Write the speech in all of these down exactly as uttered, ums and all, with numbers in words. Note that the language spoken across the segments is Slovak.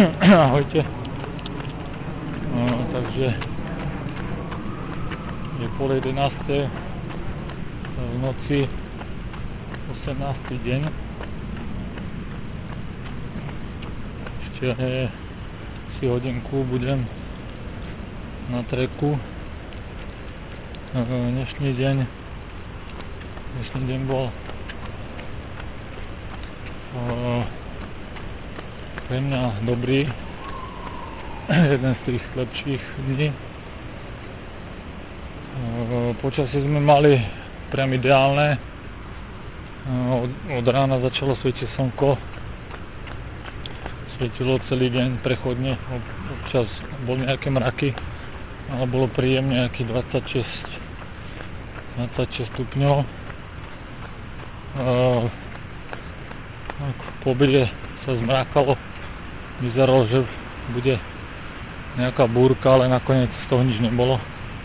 Ahojte. No, takže je pol jedenástej v noci, osemnásty deň. Ešte si hodinku budem na treku. Dnešný deň dnešný deň bol pre mňa dobrý, jeden z tých lepších dní. Počasie sme mali priam ideálne, od, od rána začalo svietiť slnko, svietilo celý deň prechodne, občas boli nejaké mraky, ale bolo príjemne nejakých dvadsaťšesť stupňov. Po obede sa zmrákalo, vyzeralo, že bude nejaká búrka, ale nakoniec z toho nič nebolo.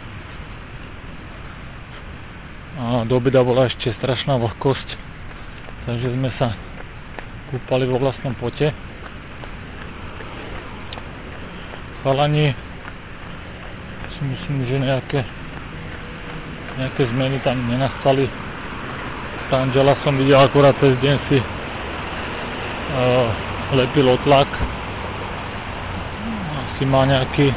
A do obeda bola ešte strašná vlhkosť, takže sme sa kúpali vo vlastnom pote. Chalani, si myslím, že nejaké nejaké zmeny tam nenastali. Pranžela som videl akurát cez deň si uh, lepil otlak. Asi má nejaký,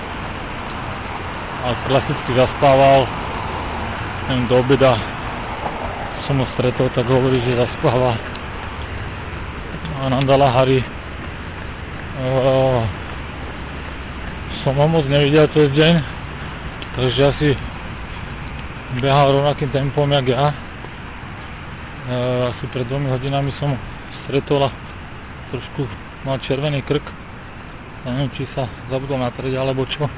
a klasicky zaspával. Neviem, do obeda som ho stretol, tak hovorí, že zaspáva. A Nandala Hari uh, som ho moc nevidel cez deň, takže asi behal rovnakým tempom jak ja. Uh, asi pred dvomi hodinami som ho stretol a trošku mal červený krk. Ja neviem, či sa zabudol natrieť alebo čo.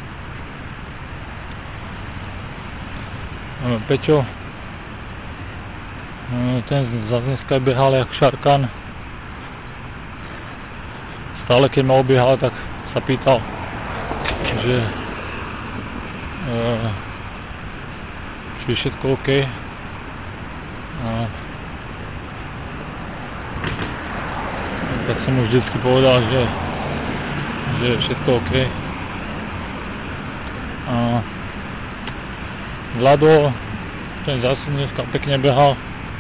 Uh, Peťo, uh, ten zase dneska behal jak šarkan. Stále keď ma obiehal, tak sa pýtal, že uh, či je všetko OK. Uh, tak som mu vždycky povedal, že, že je všetko OK. A Vlado, ten zase dneska pekne behal.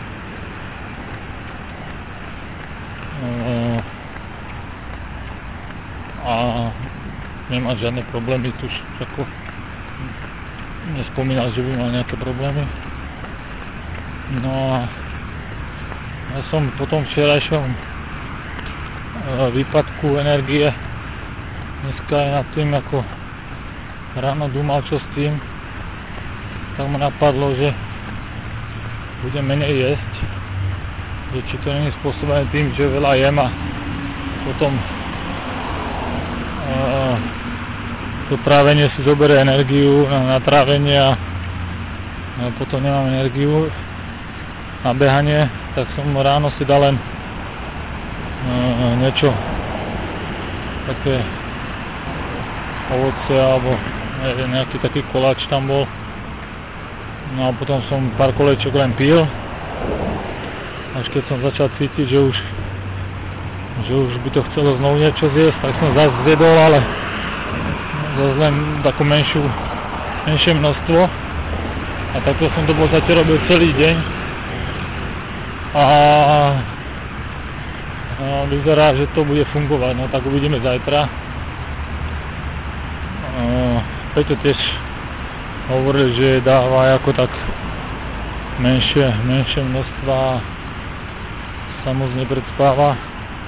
A nemá žiadne problémy, tuž ako nespomínal, že by mal nejaké problémy. No a ja som po tom včerajšom výpadku energie dneska aj nad tým, ako ráno dúmal, čo s tým, tak ma napadlo, že budem menej jesť, že či to nie je spôsobené tým, že veľa jem a potom uh, to trávenie si zoberie energiu na, na trávenie a, a potom nemám energiu na behanie, tak som ráno si dal len Uh, niečo také ovoce alebo neviem, nejaký taký koláč tam bol. No a potom som pár kolečok len pil, až keď som začal cítiť, že už že už by to chcelo znovu niečo zjesť, tak som zase zjedol, ale zase len takú menšiu menšie množstvo a takto som to v podstate robil celý deň a No, vyzerá, že to bude fungovať, no tak uvidíme zajtra. Uh, Peťo tiež hovoril, že dáva ako tak menšie, menšie množstva, sa moc nepredspáva.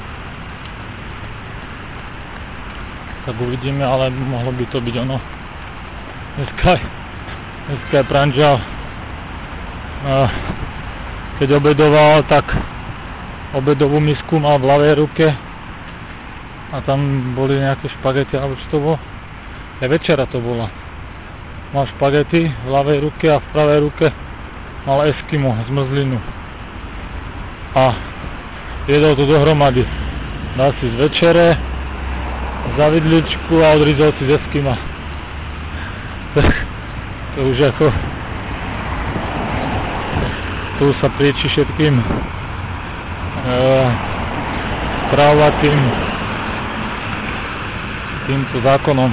Tak uvidíme, ale mohlo by to byť ono. Dneska, dneska je Pranžel, uh, keď obedoval, tak obedovú misku mal v ľavej ruke a tam boli nejaké špagety, alebo čo to bolo? Ja večera to bola. Mal špagety v ľavej ruke a v pravej ruke mal eskimo, zmrzlinu. A jedol to dohromady. Dal si z večere, za vidličku a odrizol si z eskima. To už ako... Tu sa prieči všetkým trávatým týmto zákonom.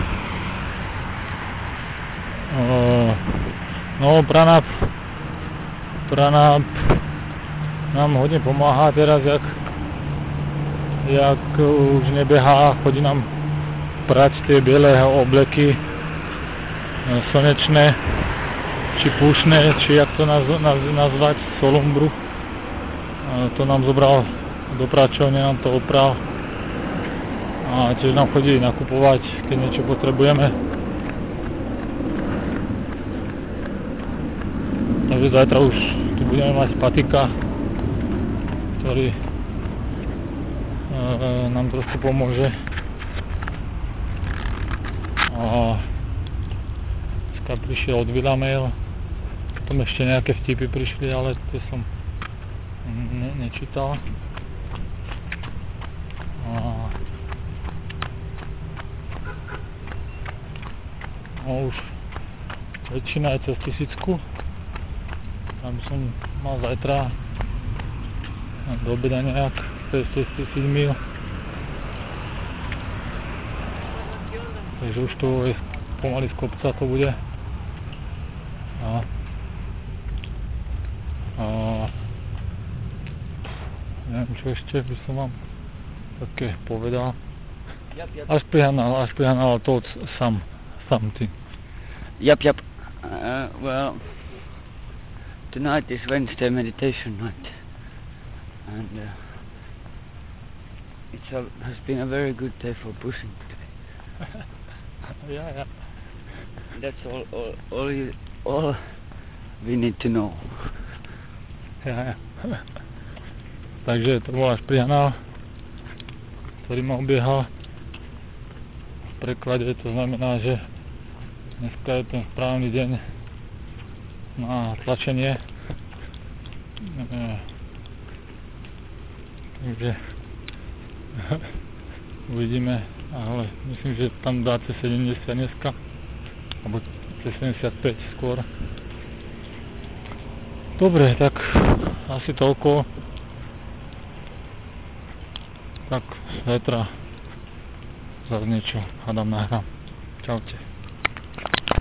Uh, no, Pranab, Pranab nám hodne pomáha teraz, jak, jak už nebehá, chodí nám prať tie biele obleky slnečné, či púšne, či jak to naz, naz, nazvať, solumbru. Uh, to nám zobral do pračovne, nám to opral. A tiež nám chodí nakupovať, keď niečo potrebujeme. Takže zajtra už tu budeme mať patika, ktorý e, nám trošku pomôže. A dneska prišiel od Vila mail, potom ešte nejaké vtipy prišli, ale tie som ne, nečítal. A no už väčšina je cez tisícku. Tam som mal zajtra do obeda nejak cez tisíc mil. Takže už to je pomaly z kopca to bude. A, a neviem čo ešte by som vám také povedal. Až prihanal, až prihanal to sam. Something. Yep, yep. Uh, well, tonight is Wednesday meditation night, and uh, it has been a very good day for pushing today. yeah, yeah. That's all, all, all, you, all we need to know. Ja, ja. Takže to bol až prihanal, ktorý ma obiehal. V preklade to znamená, že dneska je ten správny deň na tlačenie. Takže uvidíme, ale myslím, že tam dá cez sedemdesiat dneska, alebo cez sedemdesiatpäť skôr. Dobre, tak asi toľko. Tak zajtra zase niečo hádam nahrám. Čaute.